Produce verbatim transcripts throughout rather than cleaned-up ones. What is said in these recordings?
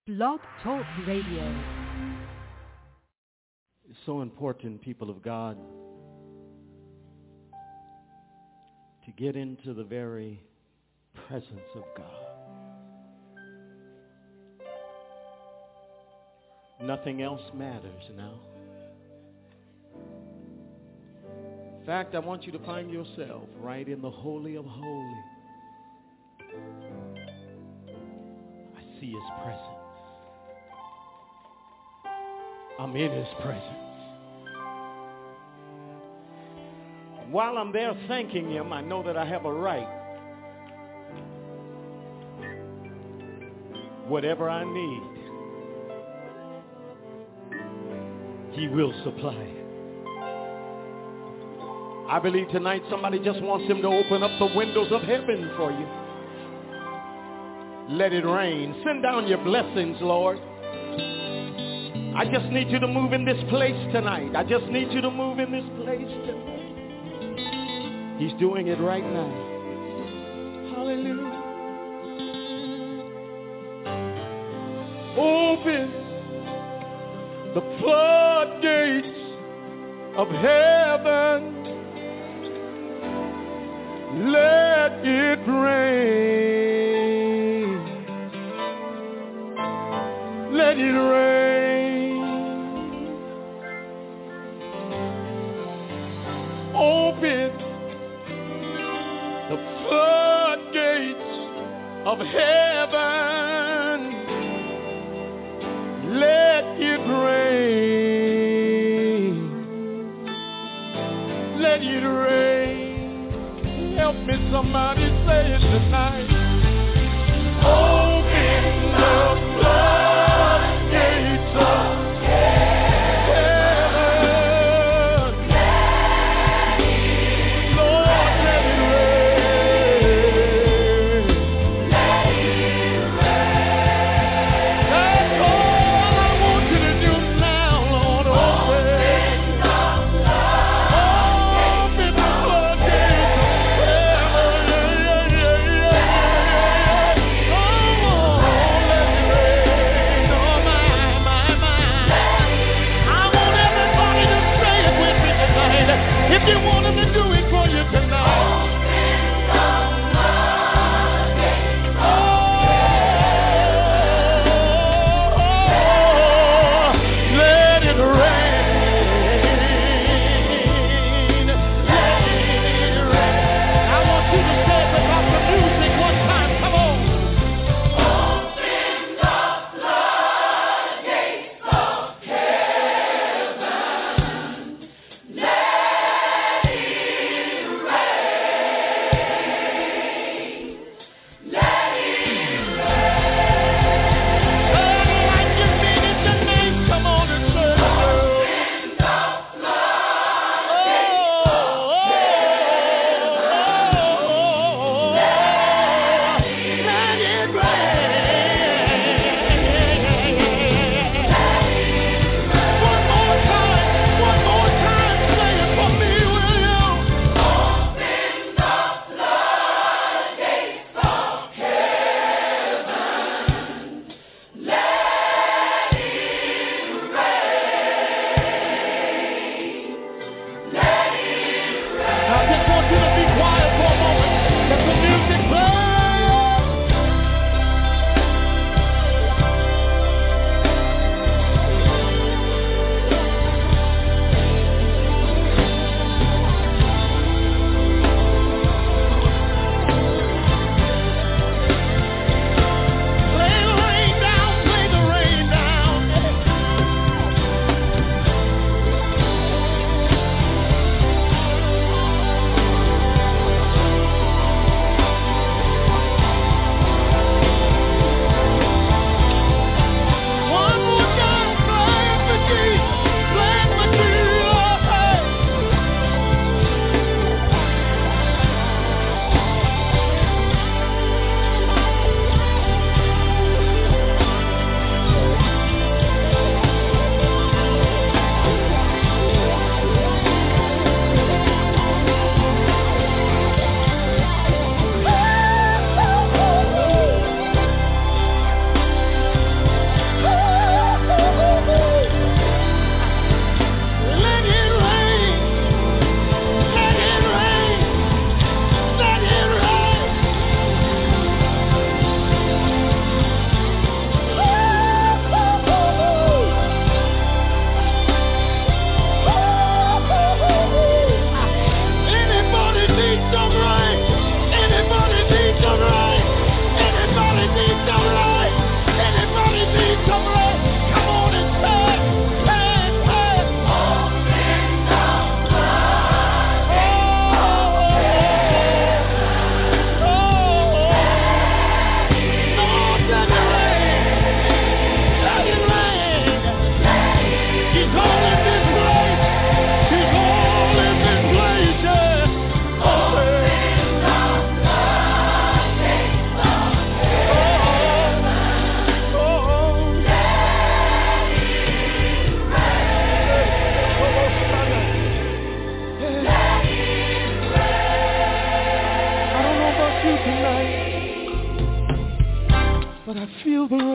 Blog Talk Radio. It's so important, people of God, to get into the very presence of God. Nothing else matters now. In fact, I want you to find yourself right in the Holy of Holies. I see His presence. I'm in His presence. While I'm there thanking Him, I know that I have a right. Whatever I need, He will supply it. I believe tonight somebody just wants Him to open up the windows of heaven for you. Let it rain. Send down your blessings, Lord. I just need you to move in this place tonight. I just need you to move in this place tonight. He's doing it right now. Hallelujah. Open the floodgates of heaven. Let it rain. Let it rain. Open the floodgates of heaven. Let it rain. Let it rain. Help me, somebody say it tonight. Open the floodgates of yeah.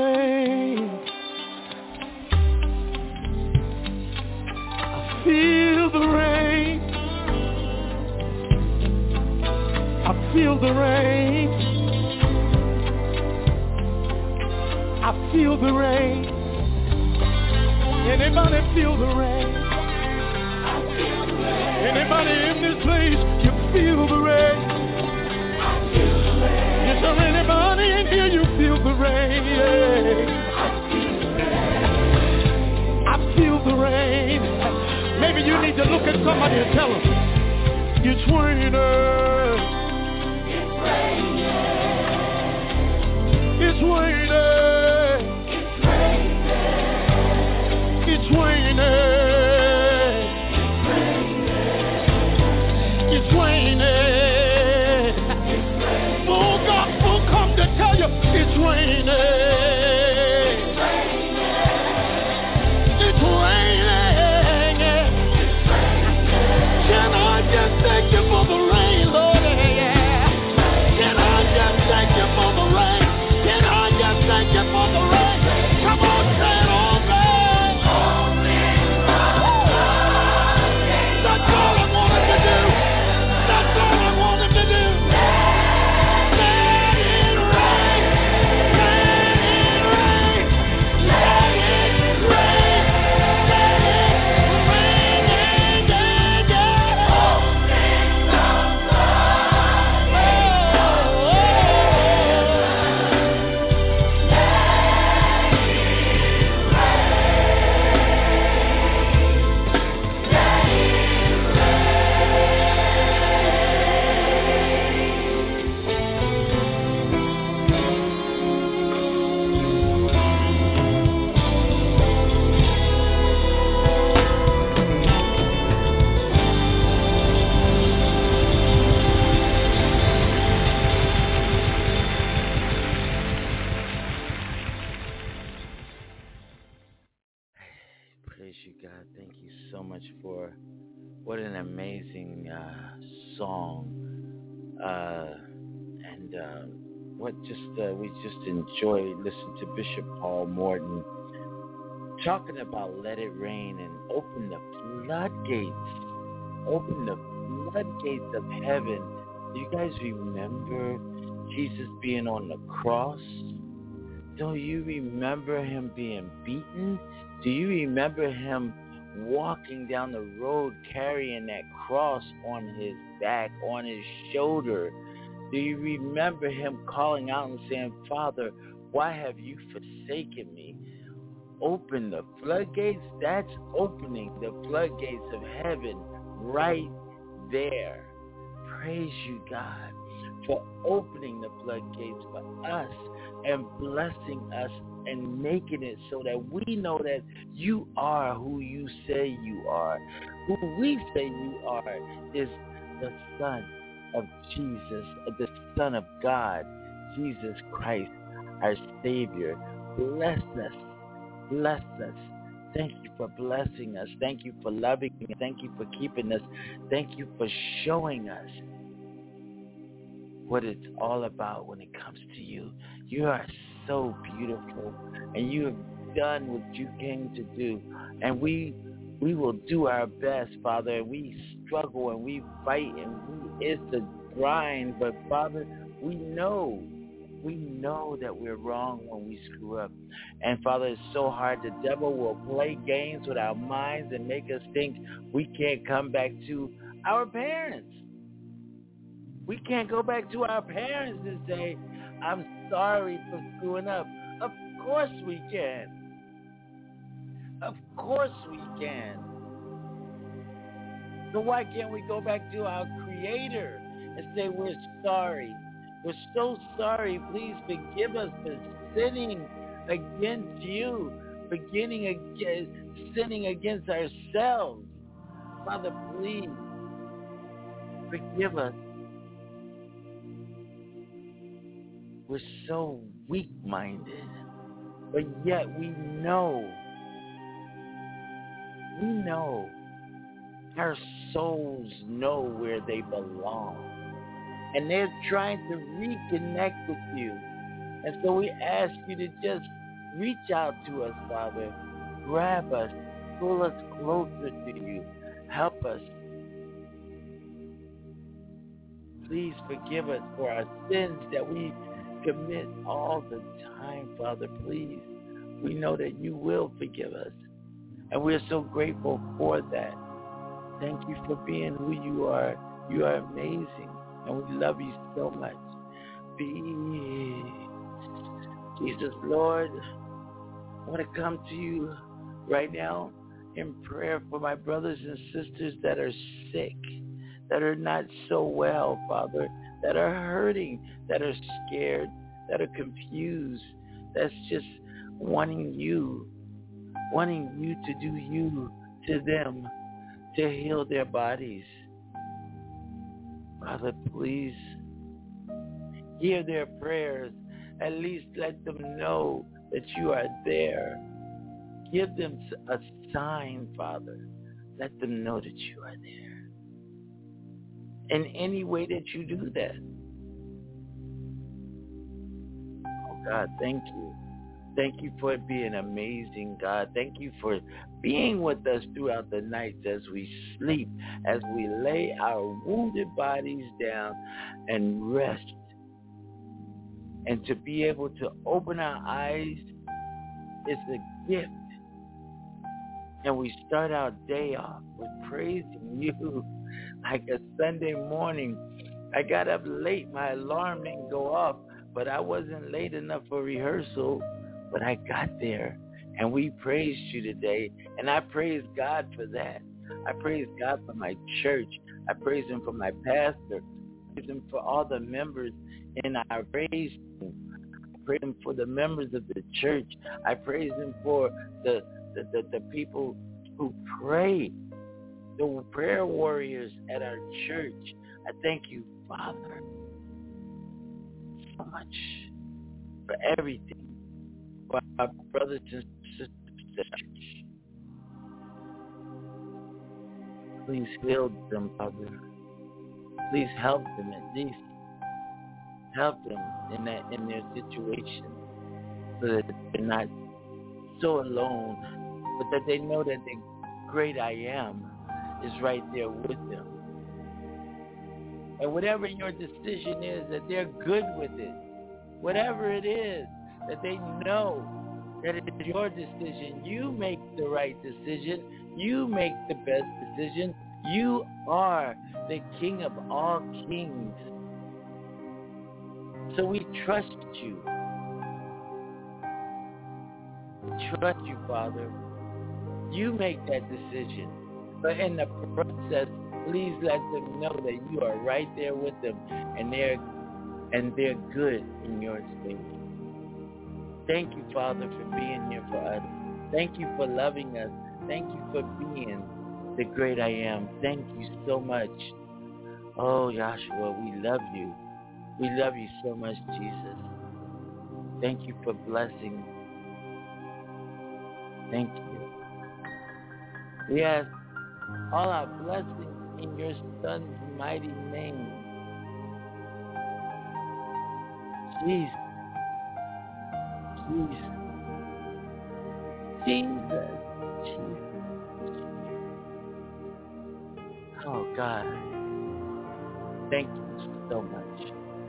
rain. I feel the rain. I feel the rain. I feel the rain. Anybody feel the rain? I feel the rain. Anybody in this place, you feel the rain? I feel the rain. Is there anybody in here, you feel the rain? Yeah. I feel the rain. I feel the rain. Maybe you need to look at somebody and tell them, it's raining. It's raining. It's raining. It's raining. It's raining. Full gospel come to tell you it's raining. It's raining. Can I just thank you for the rain, Lord? Can I just thank you for the rain? Can I just thank you for the rain? Come on, say it all. What an amazing uh, song, uh, and uh, what just uh, we just enjoyed listening to Bishop Paul Morton talking about let it rain and open the floodgates, open the floodgates of heaven. Do you guys remember Jesus being on the cross? Don't you remember him being beaten? Do you remember him walking down the road carrying that cross on his back, on his shoulder? Do you remember him calling out and saying, Father, why have you forsaken me? Open the floodgates. That's opening the floodgates of heaven right there. Praise you, God, for opening the floodgates for us and blessing us and making it so that we know that you are who you say you are. Who we say you are is the Son of Jesus, the Son of God, Jesus Christ, our Savior. Bless us. Bless us. Thank you for blessing us. Thank you for loving us. Thank you for keeping us. Thank you for showing us what it's all about when it comes to you. You are so beautiful, and you have done what you came to do, and we we will do our best, Father. We struggle and we fight, and we, it's the grind, but Father, we know, we know that we're wrong when we screw up, and Father, it's so hard. The devil will play games with our minds and make us think we can't come back to our parents. We can't go back to our parents and say, I'm sorry for screwing up. Of course we can. Of course we can. So why can't we go back to our Creator and say, we're sorry. We're so sorry. Please forgive us for sinning against you, beginning against, sinning against ourselves. Father, please forgive us. We're so weak-minded, but yet we know, we know, our souls know where they belong, and they're trying to reconnect with you. And so we ask you to just Reach out to us, Father. Grab us. Pull us closer to you. Help us. Please forgive us for our sins that we commit all the time, Father. Please. We know that you will forgive us. And we're so grateful for that. Thank you for being who you are. You are amazing. And we love you so much. Be Jesus, Lord, I want to come to you right now in prayer for my brothers and sisters that are sick, that are not so well, Father, that are hurting, that are scared, that are confused, that's just wanting you, wanting you to do you to them, to heal their bodies. Father, please hear their prayers. At least let them know that you are there. Give them a sign, Father. Let them know that you are there. In any way that you do that. Oh, God, thank you. Thank you for being amazing, God. Thank you for being with us throughout the nights as we sleep, as we lay our wounded bodies down and rest. And to be able to open our eyes is a gift. And we start our day off with praising you like a Sunday morning. I got up late. My alarm didn't go off, but I wasn't late enough for rehearsal. But I got there, and we praised you today. And I praise God for that. I praise God for my church. I praise him for my pastor. I praise him for all the members in our praise team. I praise him for the members of the church. I praise him for the, the, the, the people who pray, the prayer warriors at our church. I thank you, Father, so much for everything. For our brothers and sisters at the church. Please heal them, Father. Please help them at least. Help them in that in their situation so that they're not so alone, but that they know that the great I am is right there with them. And whatever your decision is, that they're good with it. Whatever it is, that they know that it is your decision. You make the right decision. You make the best decision. You are the King of all kings. So we trust you. We trust you, Father. You make that decision. But in the process, please let them know that you are right there with them, and they're and they're good in your space. Thank you, Father, for being here for us. Thank you for loving us. Thank you for being the great I am. Thank you so much. Oh, Yahshua, we love you. We love you so much, Jesus. Thank you for blessing. Thank you. We ask all our blessings in your Son's mighty name. Jesus. Jesus. Jesus. Jesus. Oh, God. Thank you so much.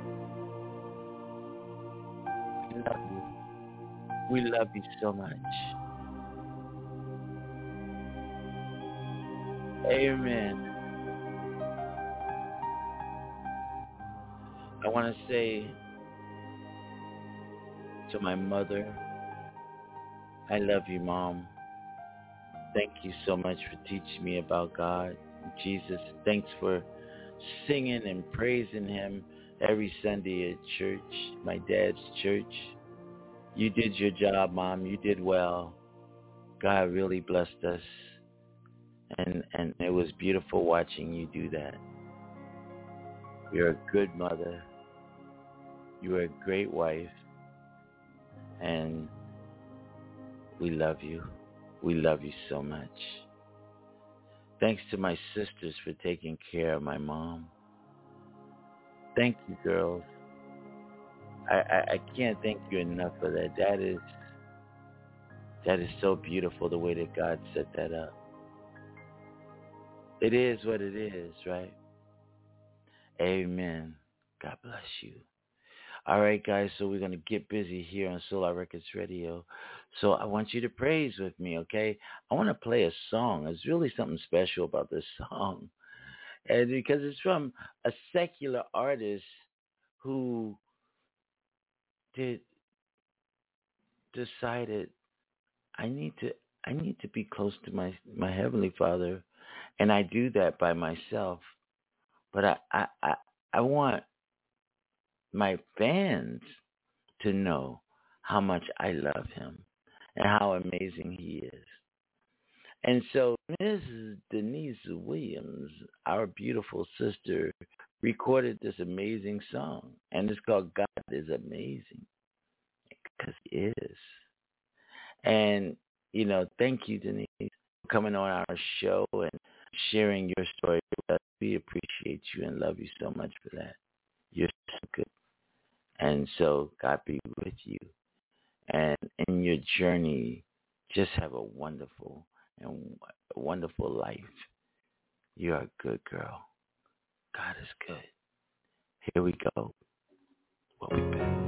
We love you. We love you so much. Amen. I want to say to my mother, I love you, Mom. Thank you so much for teaching me about God, Jesus. Thanks for singing and praising him every Sunday at church, my dad's church. You did your job, Mom. You did well. God really blessed us. And and it was beautiful watching you do that. You're a good mother. You're a great wife. And we love you. We love you so much. Thanks to my sisters for taking care of my mom. Thank you, girls. I, I, I can't thank you enough for that. That is That is so beautiful, the way that God set that up. It is what it is, right? Amen. God bless you. All right, guys, so we're going to get busy here on Solar Records Radio. So I want you to praise with me, okay? I want to play a song. There's really something special about this song. And because it's from a secular artist who did decided I need to I need to be close to my, my Heavenly Father, and I do that by myself. But I, I, I, I want my fans to know how much I love him and how amazing he is. And so Missus Denise Williams, our beautiful sister, recorded this amazing song, and it's called God is Amazing, because he is. And, you know, thank you, Denise, for coming on our show and sharing your story with us. We appreciate you and love you so much for that. You're so good. And so God be with you. And in your journey, just have a wonderful and a wonderful life. You are a good girl. God is good. Here we go. We'll be back.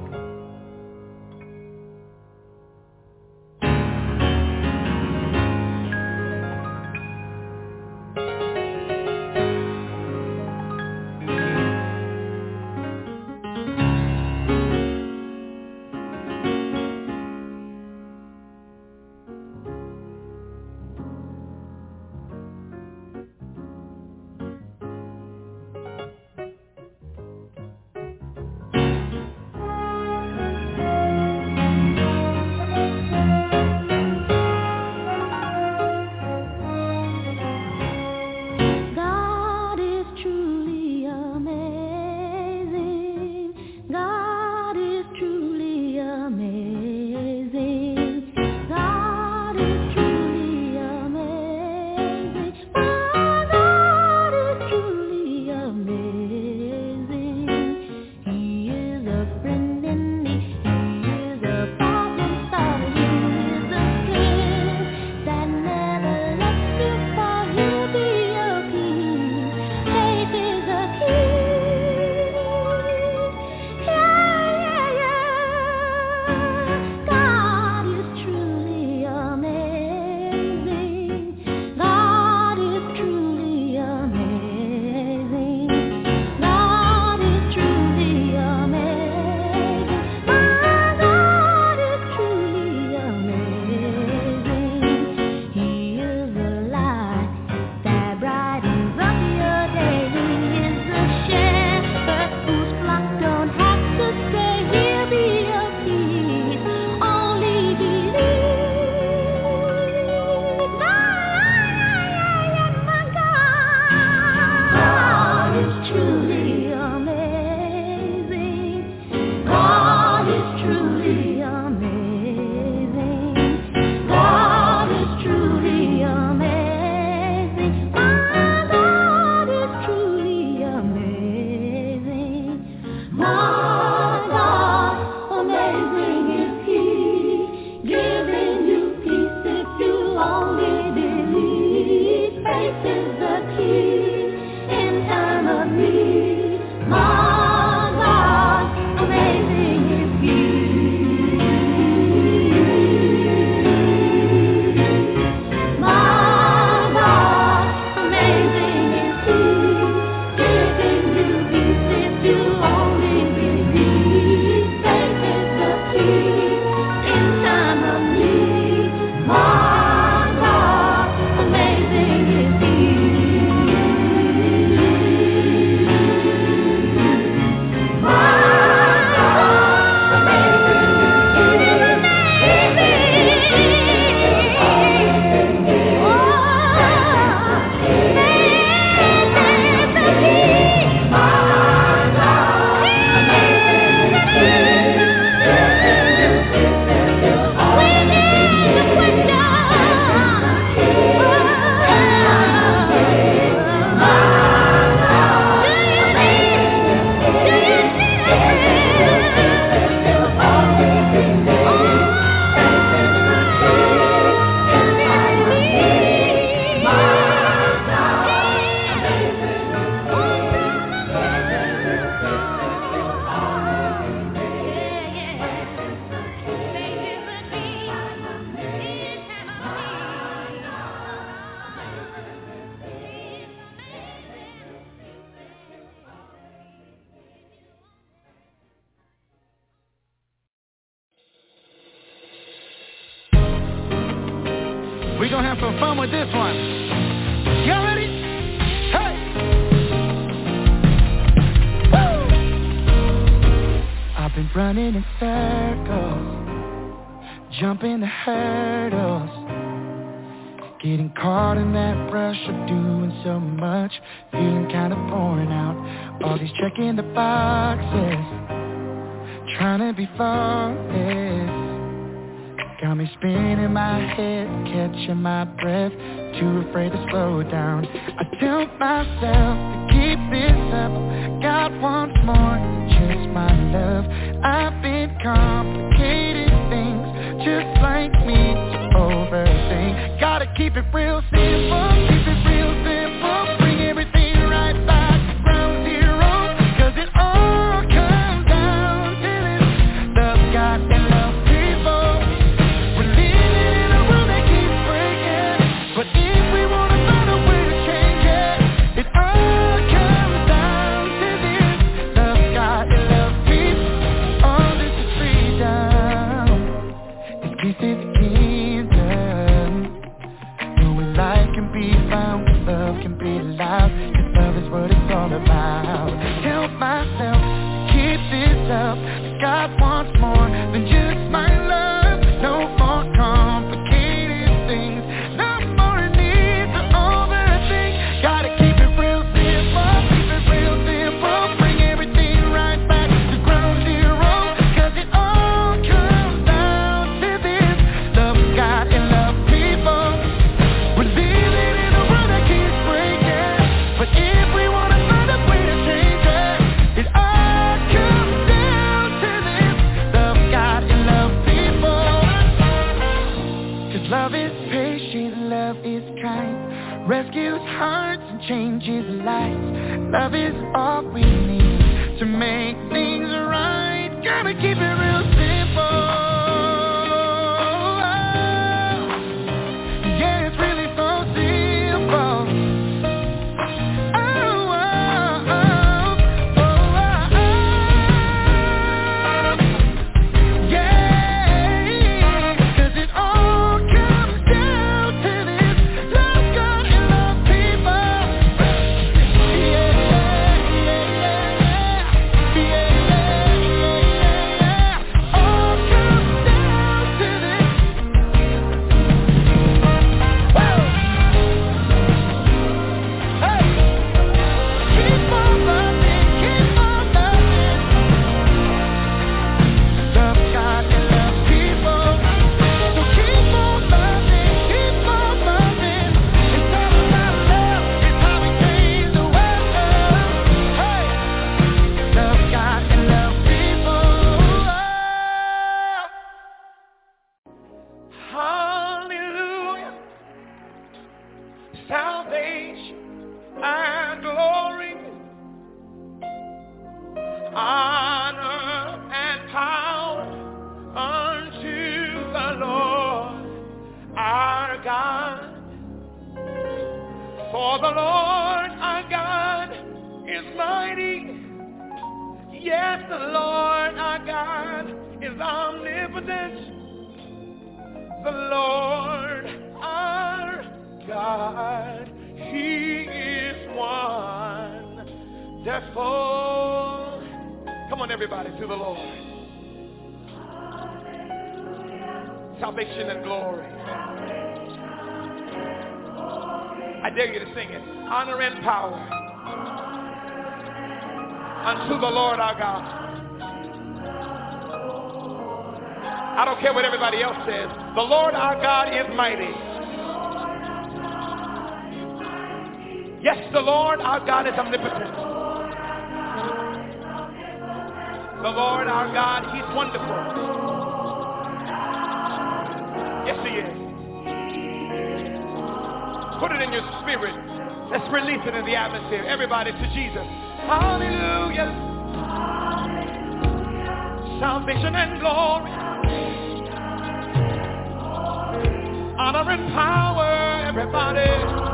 We're gonna have some fun with this one. Y'all ready? Hey! Woo! I've been running in circles, jumping the hurdles, getting caught in that rush of doing so much, feeling kind of worn out. All these checking the boxes, trying to be flawless, got me spinning my head, catching my breath, too afraid to slow down. I tell myself to keep this up, God wants more than just my love. I've been complicated things, just like me, to overthink. Gotta keep it real simple, keep it real simple, bring everything right back to ground zero, cause it all comes down to this, love God and love people. We're living in a world that keeps breaking, but if we wanna find a way to change it, it all comes down to this, love God and love people. All this is freedom, it's peace in the kingdom, knowing life can be found, love can be loud, cause love is what it's all about. Tell myself, keep this up, God wants more than just my love. No more complicated things, no more need to overthink. Gotta keep it real simple, keep it real simple, bring everything right back to ground zero, cause it all comes down to this, love God and love people. We're living in a world that keeps breaking, but if we wanna find a way to change it, it all comes down to this, love God and love people. Cause love is patient, love is kind, rescues hearts and changes lives. Love is all we need to make things right. Gotta keep it real simple. Yeah, it's really so simple. Oh, oh, oh, oh, oh, oh. Yeah, cause it all comes down to this, love God and love people. Yeah, yeah, yeah, yeah, yeah, all comes down to this. Woo! Hey! Keep on loving, keep on loving, love God and love people. So keep on loving, keep on loving. It's all about love, it's how we change the world. Hey! Love God and love people. Hallelujah. Salvation and glory, honor and power unto the Lord our God. For the Lord our God is mighty. Yes, the Lord our God is omnipotent. The Lord our God, He is wonderful. Come on, everybody, to the Lord. Salvation and glory. I dare you to sing it. Honor and power unto the Lord our God. I don't care what everybody else says. The Lord our God is mighty. Yes, the Lord our God is omnipotent. The Lord our God, He's wonderful. Yes, He is. Put it in your spirit. Let's release it in the atmosphere. Everybody to Jesus. Hallelujah. Salvation and glory, honor and power, everybody,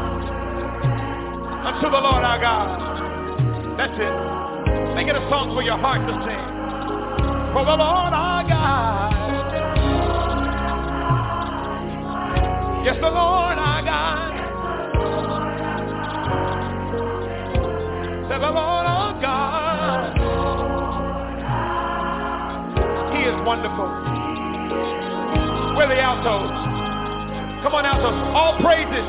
unto the Lord our God. That's it. Make it a song for your heart to sing. For the Lord our God Yes, the Lord our God. Said the Lord our God. He is wonderful. Where are the altos? Come on, altos. All praises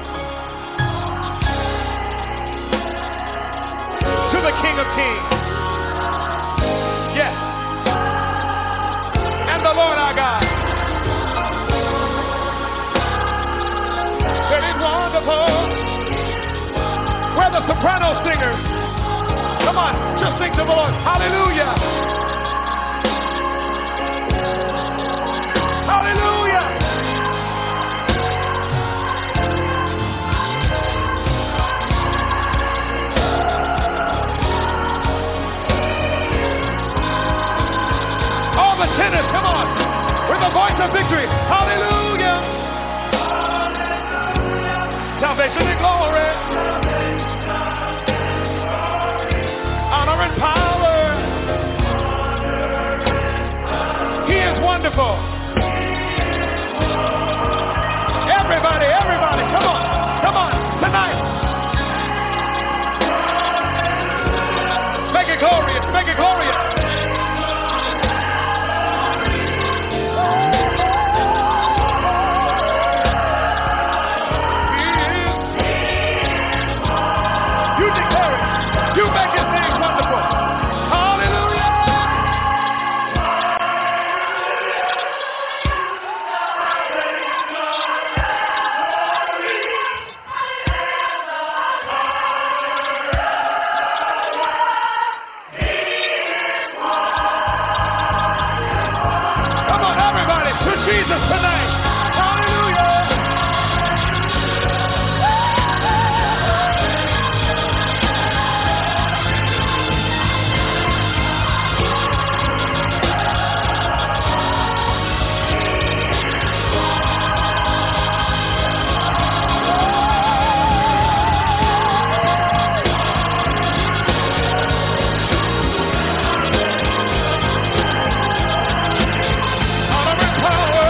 to the King of Kings. Yes. And the Lord our God. That is wonderful. Where are the soprano singers? Come on, just sing to the Lord. Hallelujah. Hallelujah. All the tenors, come on, with the voice of victory. Hallelujah. Hallelujah. Salvation and glory. Honor and power. He is wonderful. Everybody, everybody, come on, come on, tonight. Make it glorious, make it glorious. You declare it. You make his name wonderful. Hallelujah. Come on, everybody, to Jesus tonight. Hallelujah. Honor and power.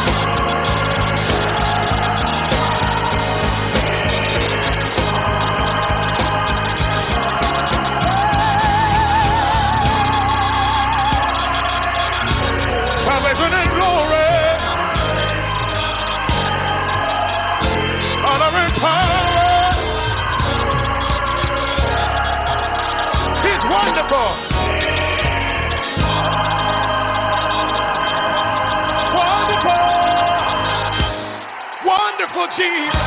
Salvation and glory. Honor and power. He's wonderful. Wonderful. Wonderful Jesus.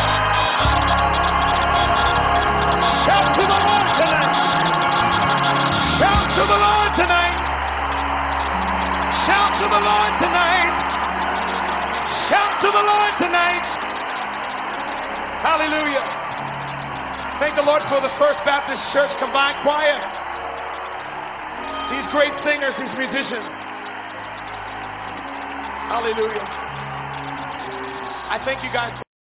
Shout to the Lord tonight. Shout to the Lord tonight. Shout to the Lord tonight. Shout to the Lord tonight. Hallelujah. Thank the Lord for the First Baptist Church Combined Choir. These great singers, these musicians. Hallelujah. I thank you guys.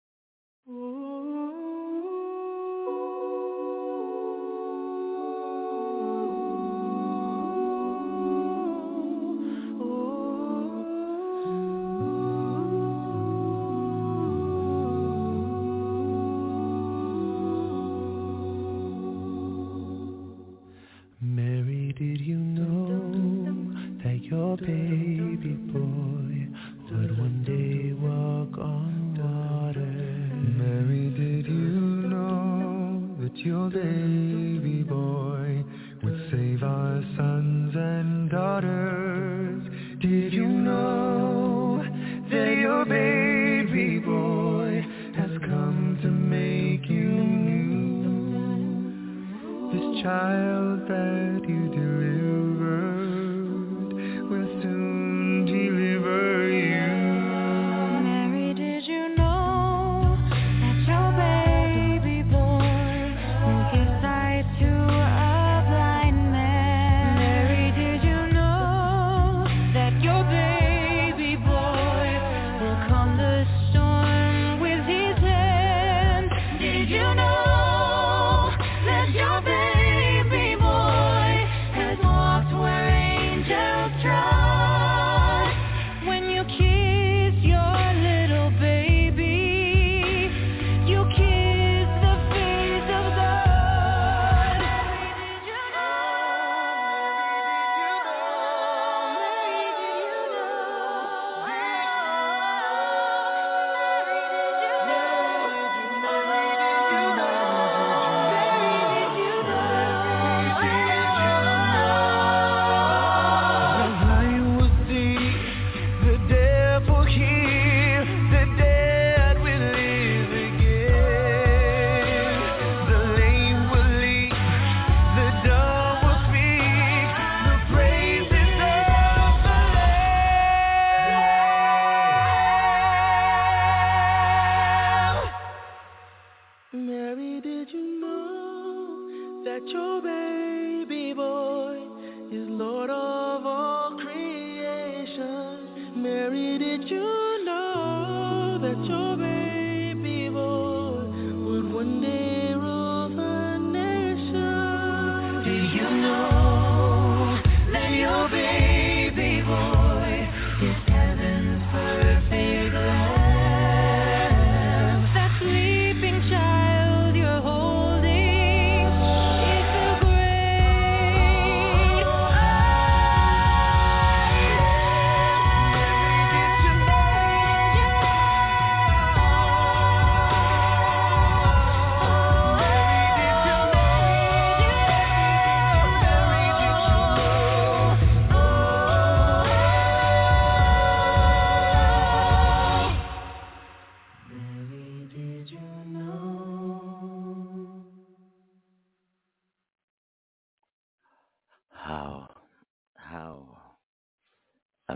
Mary, did you know that your baby boy would one day walk on water? Mary, did you know that your baby boy would save our sons and daughters? Did you know that your baby boy has come to make you new? This child that you delivered will soon deliver you. Mary, did you know that your baby boy will give sight to a blind man? Mary, did you know that your baby boy will calm the storm with his hand? Did you know that your baby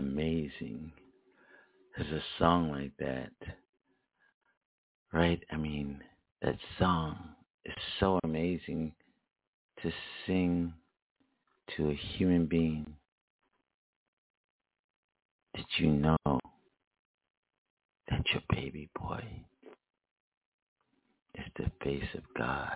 amazing is a song like that, right? I mean, that song is so amazing to sing to a human being. Did you know that your baby boy is the face of God?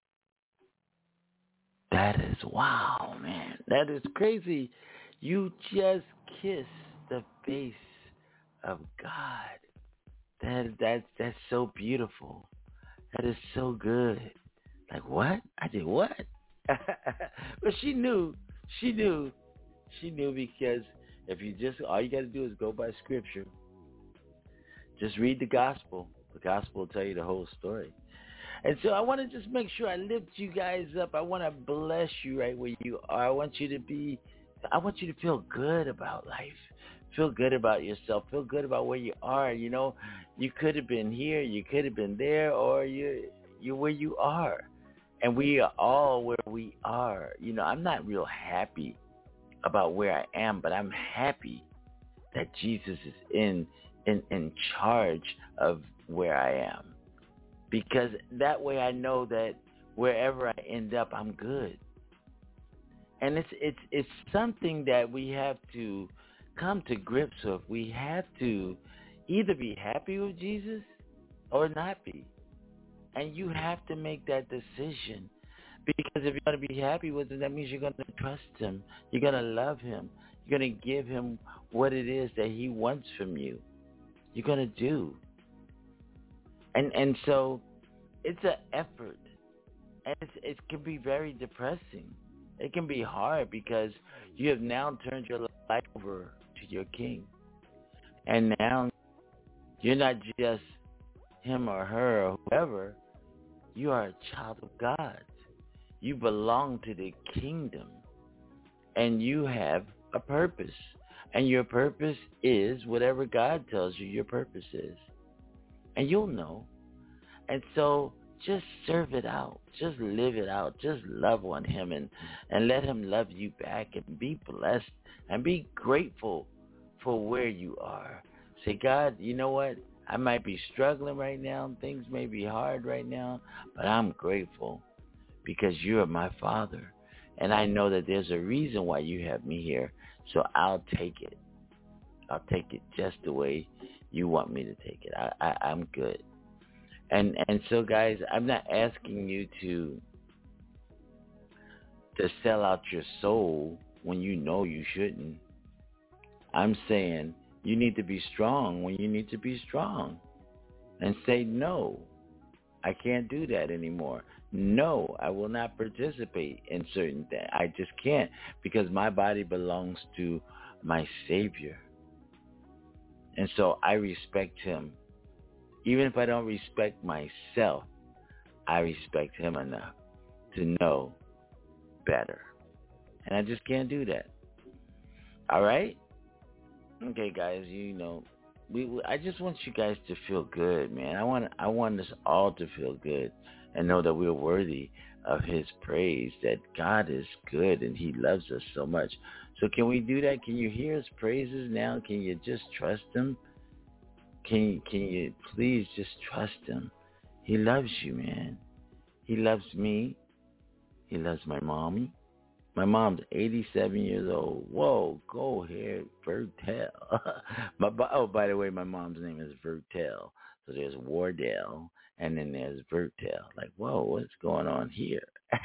That is wow, man. That is crazy. You just kissed the face of God. That that that's so beautiful. That is so good. Like what? I did what? But she knew. She knew. She knew because if you just all you got to do is go by Scripture. Just read the gospel. The gospel will tell you the whole story. And so I want to just make sure I lift you guys up. I want to bless you right where you are. I want you to be, I want you to feel good about life. Feel good about yourself. Feel good about where you are. You know, you could have been here, you could have been there, or you're, you're where you are. And we are all where we are. You know, I'm not real happy about where I am, but I'm happy that Jesus is in, in, in charge of where I am. Because that way I know that wherever I end up, I'm good. And it's it's it's something that we have to come to grips with. We have to either be happy with Jesus or not be. And you have to make that decision. Because if you're going to be happy with him, that means you're going to trust him. You're going to love him. You're going to give him what it is that he wants from you. You're going to do. And and so it's an effort, and it's, it can be very depressing. It can be hard because you have now turned your life over to your King. And now you're not just him or her or whoever. You are a child of God. You belong to the kingdom, and you have a purpose. And your purpose is whatever God tells you your purpose is. And you'll know. And so just serve it out. Just live it out. Just love on him and, and let him love you back and be blessed and be grateful for where you are. Say, God, you know what? I might be struggling right now. Things may be hard right now, but I'm grateful because you are my Father. And I know that there's a reason why you have me here. So I'll take it. I'll take it just the way you want me to take it. I, I, I'm good. And and so, guys, I'm not asking you to to sell out your soul when you know you shouldn't. I'm saying you need to be strong when you need to be strong. And say, no, I can't do that anymore. No, I will not participate in certain things. I just can't because my body belongs to my Savior. And so I respect him. Even if I don't respect myself, I respect him enough to know better. And I just can't do that. All right? Okay, guys, you know, we, we I just want you guys to feel good, man. I want I want us all to feel good and know that we're worthy of his praise, that God is good and he loves us so much. So can we do that? Can you hear his praises now? Can you just trust him? Can you, can you please just trust him? He loves you, man. He loves me. He loves my mommy. My mom's eighty-seven years old. Whoa, go ahead, Vertel. my, oh, by the way, my mom's name is Vertel. So there's Wardell, and then there's Vertel. Like, whoa, what's going on here?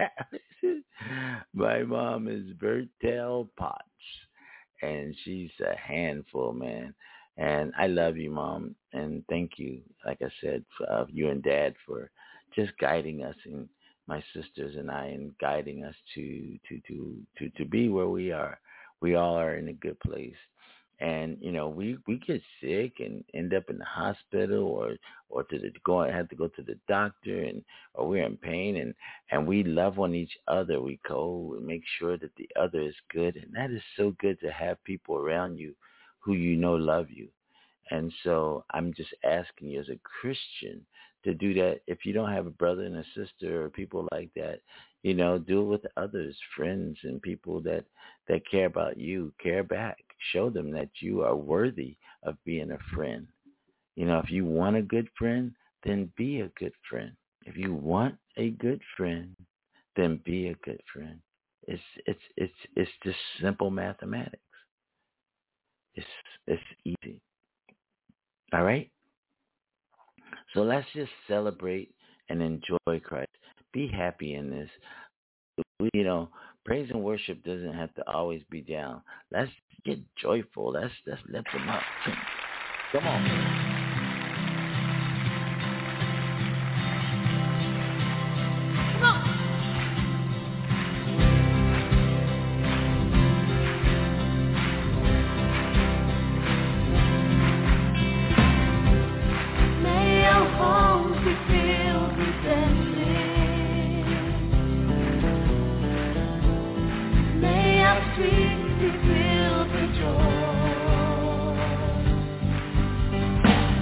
My mom is Vertel Potts, and she's a handful, man. And I love you, Mom, and thank you, like I said, for, uh, you and Dad for just guiding us and my sisters and I and guiding us to, to, to, to, to be where we are. We all are in a good place. And, you know, we, we get sick and end up in the hospital or, or to the, go have to go to the doctor and, or we're in pain and, and we love on each other. We go and make sure that the other is good. And that is so good to have people around you who you know love you. And so I'm just asking you as a Christian to do that. If you don't have a brother and a sister or people like that, you know, do it with others, friends and people that, that care about you. Care back. show them that you are worthy of being a friend. You know, if you want a good friend, then be a good friend. If you want a good friend, then be a good friend. It's it's it's it's just simple mathematics. It's it's easy. All right? So let's just celebrate and enjoy Christ. Be happy in this. You know, praise and worship doesn't have to always be down. Let's get joyful. Let's let's lift them up. Come on. Sweet, be filled with joy.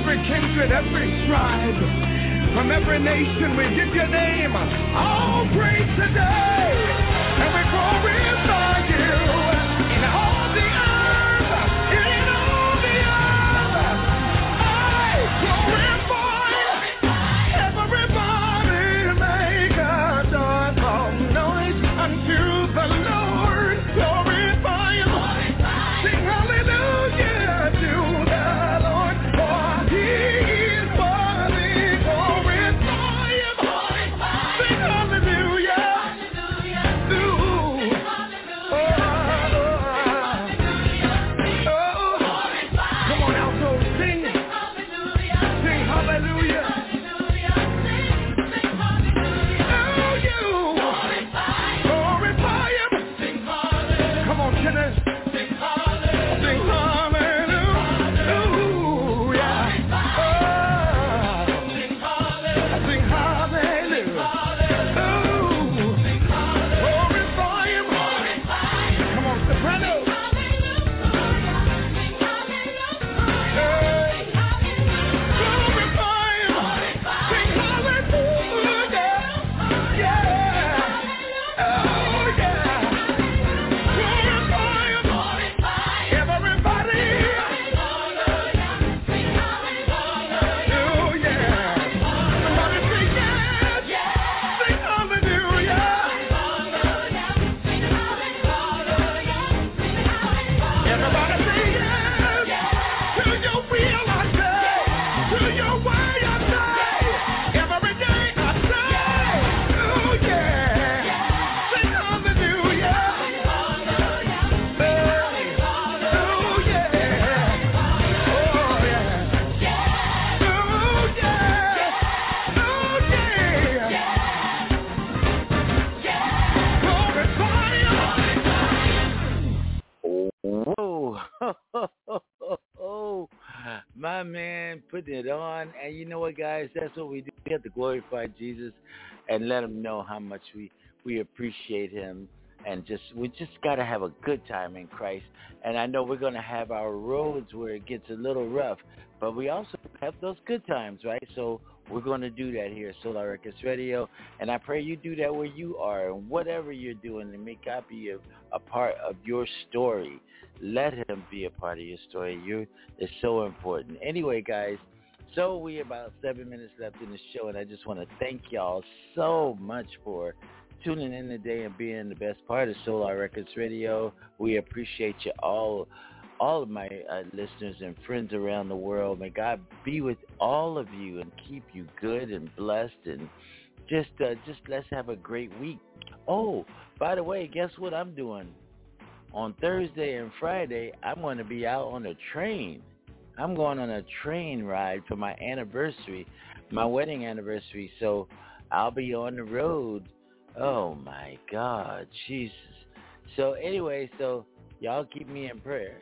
every kindred, every tribe, from every nation, we give your name all praise today, and we glorify you in all the earth, in all the earth. I glorify everybody, make a joyful noise unto the Lord. Glorify him, sing hallelujah to the Lord, for he is worthy. Glorify him, sing hallelujah. Ooh. Oh, oh, oh. Come on, alto, sing. Sing hallelujah. Oh, you. Glorify him. Come on, tenors. Sing hallelujah. Ooh, yeah. Oh, sing hallelujah. Ooh, glorify him. Come on, soprano. Hey, glorify him. Sing hallelujah. Yeah. Oh, yeah. Glorify him. Everybody. Oh, yeah. Somebody say yes. Sing hallelujah. Everybody say yes. To your will I say. To your way I say. Every day I say. Oh, yeah. Sing hallelujah. Hey. Oh, yeah. Oh, yeah. Oh, yeah. Oh, yeah. Glorify him. Whoa. My man putting it on. And you know what, guys? That's what we do. We have to glorify Jesus and let him know how much we, we appreciate him. And just we just got to have a good time in Christ. And I know we're going to have our roads where it gets a little rough, but we also have those good times, right? So we're going to do that here at Solar Records Radio. And I pray you do that where you are and whatever you're doing, and may God be a, a part of your story. Let him be a part of your story. You It's so important. Anyway, guys, so we have about seven minutes left in the show, and I just want to thank y'all so much for tuning in today and being the best part of Solar Records Radio. We appreciate you all, all of my uh, listeners and friends around the world. May God be with all of you and keep you good and blessed, and just, uh, just let's have a great week. Oh, by the way, guess what I'm doing? On Thursday and Friday, I'm going to be out on a train. I'm going on a train ride for my anniversary, my wedding anniversary. So I'll be on the road. Oh, my God, Jesus. So anyway, so y'all keep me in prayer.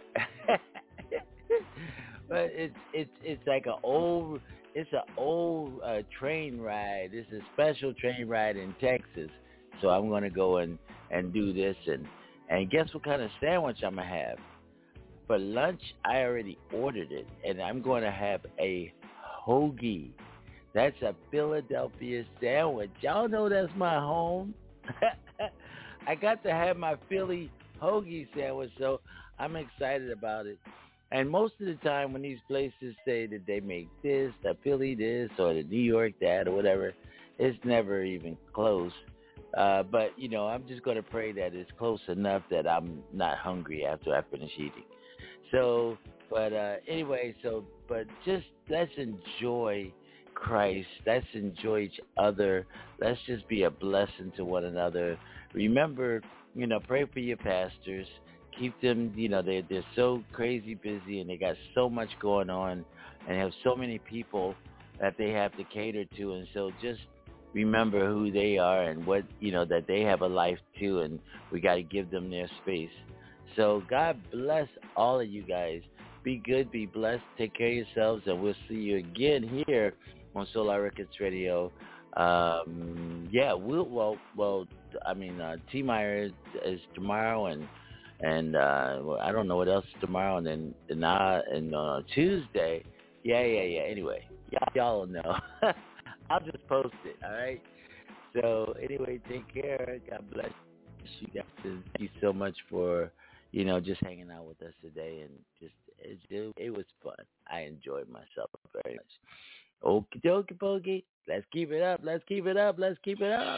But it's it's it's like an old it's an old uh, train ride. It's a special train ride in Texas. So I'm going to go and, and do this. And, and guess what kind of sandwich I'm going to have? For lunch, I already ordered it. And I'm going to have a hoagie. That's a Philadelphia sandwich. Y'all know that's my home. I got to have my Philly hoagie sandwich, so I'm excited about it. And most of the time when these places say that they make this, the Philly this, or the New York that, or whatever, it's never even close. Uh, but, you know, I'm just going to pray that it's close enough that I'm not hungry after I finish eating. So, but uh, anyway, so, but just let's enjoy Christ. Let's enjoy each other. Let's just be a blessing to one another. Remember, you know, pray for your pastors. Keep them, you know, they're, they're so crazy busy and they got so much going on and have so many people that they have to cater to. And so just remember who they are and what, you know, that they have a life too, and we got to give them their space. So God bless all of you guys. Be good, be blessed, take care of yourselves, and we'll see you again here on Solar Records Radio. Um, yeah, we'll, well, well, I mean, uh, T. Meyer is, is tomorrow, and and uh, well, I don't know what else is tomorrow, and then and, uh, and uh, Tuesday Yeah, yeah, yeah. Anyway, y'all, y'all know. I'll just post it, all right? So, anyway, take care. God bless you guys. Thank you so much for, you know, just hanging out with us today. And just, it, it, it was fun. I enjoyed myself very much. Okie dokie pokey. Let's keep it up. Let's keep it up. Let's keep it up.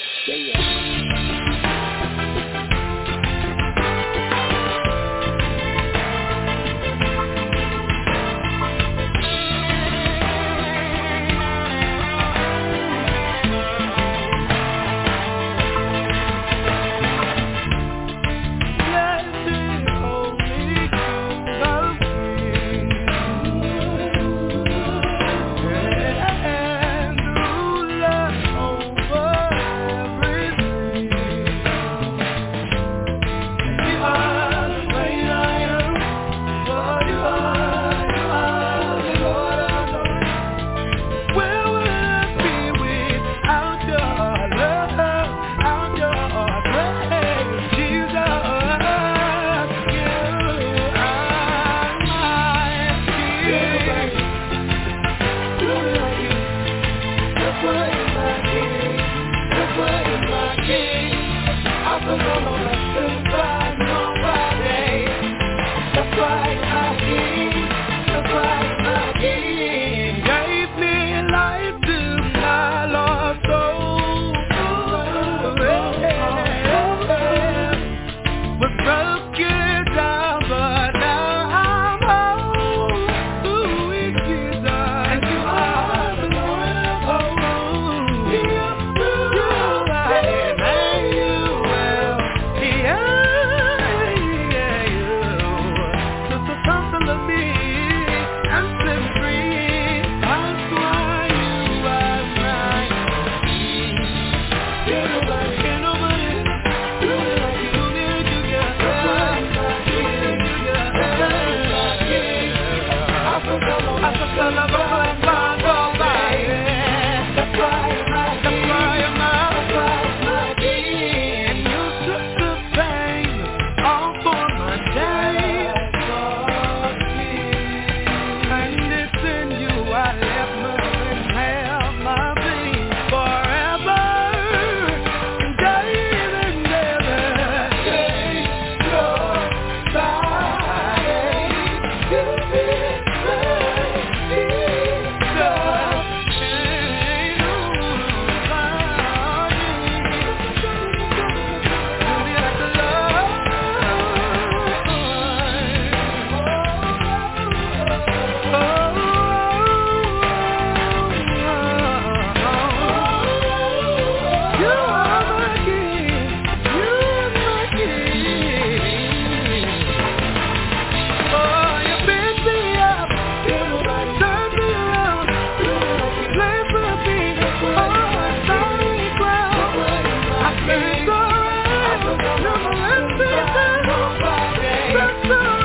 Yeah.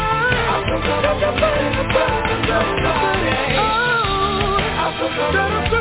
Nobody.